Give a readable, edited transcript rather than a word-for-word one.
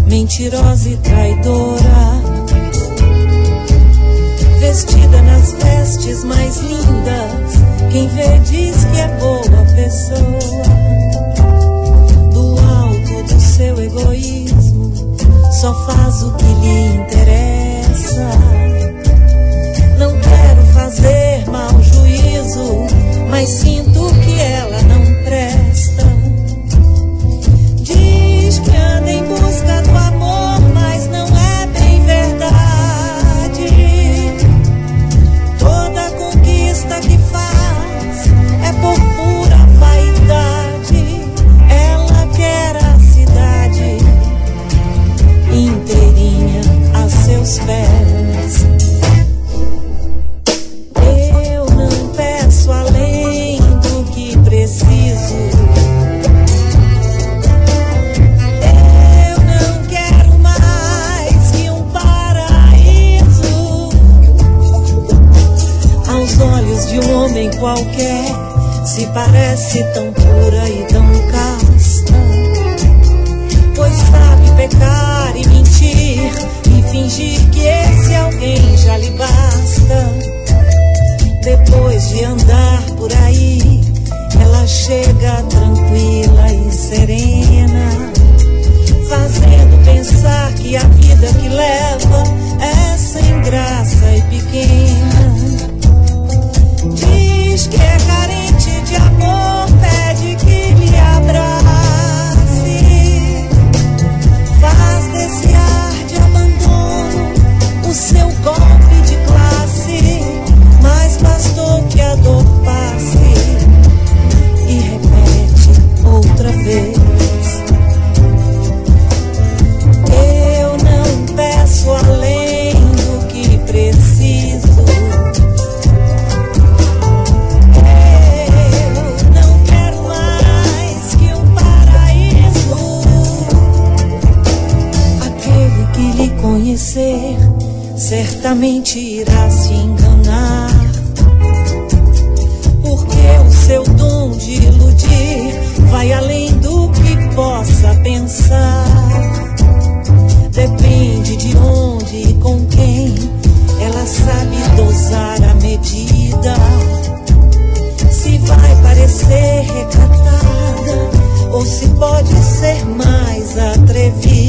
mentirosa e traidora, vestida nas vestes mais lindas, quem vê diz que é boa pessoa. Do alto do seu egoísmo, só faz o que lhe interessa. Não quero fazer mau juízo, mas sinto que ela não presta. Diz que anda em busca do amor, mas não é bem verdade. Toda conquista que faz é por pura vaidade. Ela quer a cidade inteirinha a seus pés. Eu não peço além do que preciso. Eu não quero mais que um paraíso. Aos olhos de um homem qualquer, se parece tão pura e tão casta, pois sabe pecar e mentir e fingir que esse alguém já lhe basta. Depois de andar por aí, ela chega tranquila e serena, fazendo pensar que a vida que leva é sem graça e pequena. Diz que é carente de amor, pede que lhe abrace, faz desse ar de abandono o seu golpe de classe. Mas bastou que a dor passe e repete outra vez. Eu não peço além do que preciso. Eu não quero mais que um paraíso. Aquele que lhe conhecer certamente irá se enganar, porque o seu dom de iludir vai além do que possa pensar. Depende de onde e com quem, ela sabe dosar a medida. Se vai parecer recatada ou se pode ser mais atrevida.